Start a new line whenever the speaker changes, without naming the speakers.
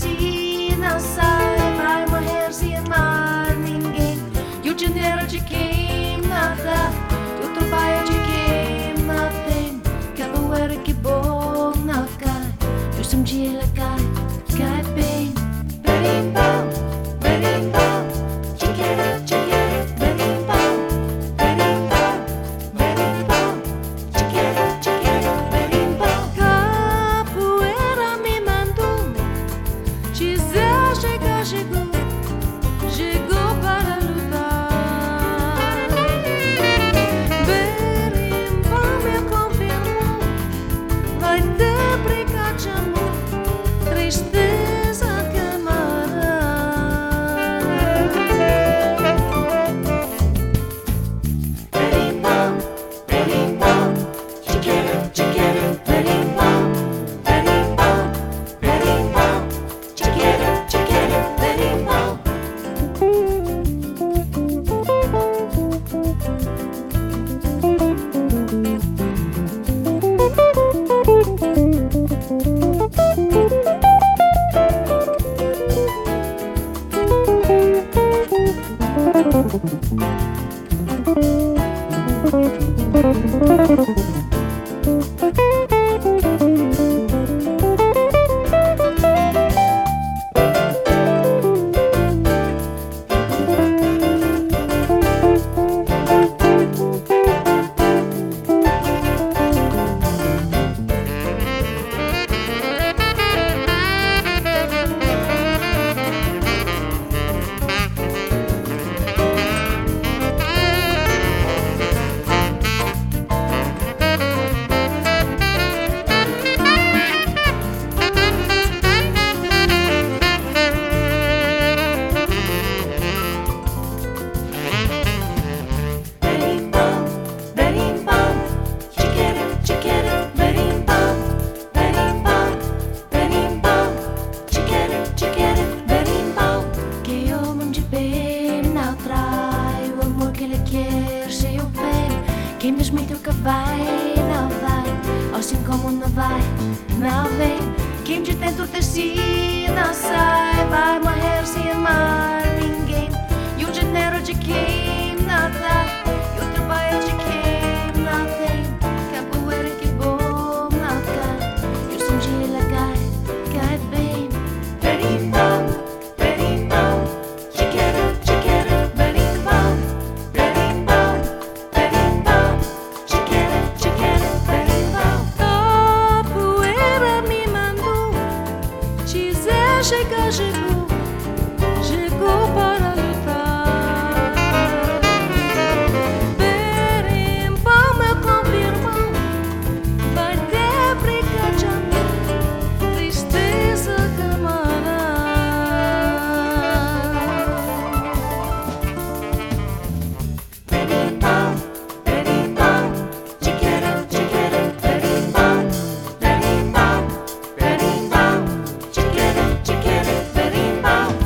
si não sai, vai morrer sem amar ninguém. E o dinheiro de quem nada, e o trabalho de quem não tem, que a poeira que bom não cai, e se um dia ela cai, cai bem. Berimbau, berimbau, chiquera, chiquera, berimbau, berimbau, berimbau, chiquera, chiquera, berimbau. Capoeira me mandou dizer chegou, chegou para lutar. Berimbau me confirmou, vai ter briga de amor, tristeza queimará. Berimbau, berimbau, chiquera, chiquera, berimbau, berimbau, berimbau, chiquera, chiquera, berimbau. Berimbau, berimbau, chiquera, chiquera, berimbau, berimbau, berimbau, chiquera, chiquera, berimbau. Que homem de bem não trai o amor que ele quer cheio bem. Quem mesmo que vai, não vai, assim como não vai, não vem. Quem de dentro de si não sai, vai morrer sem amar ninguém. E o dinheiro de quem não dá, e o trabalho de quem não tem, que a poeira que bom não cai, e o som de ela cai, cai bem. Berimbau, berimbau, chiquera, chiquera, berimbau, berimbau, berimbau, chiquera, chiquera, berimbau. Capoeira me mandou dizer chegou, chegou para lutar. Berimbau me confirmou, vai ter briga de amor, tristeza queimará. Berimbau, berimbau, chiquera, chiquera, berimbau, berimbau, berimbau, chiquera, chiquera, berimbau.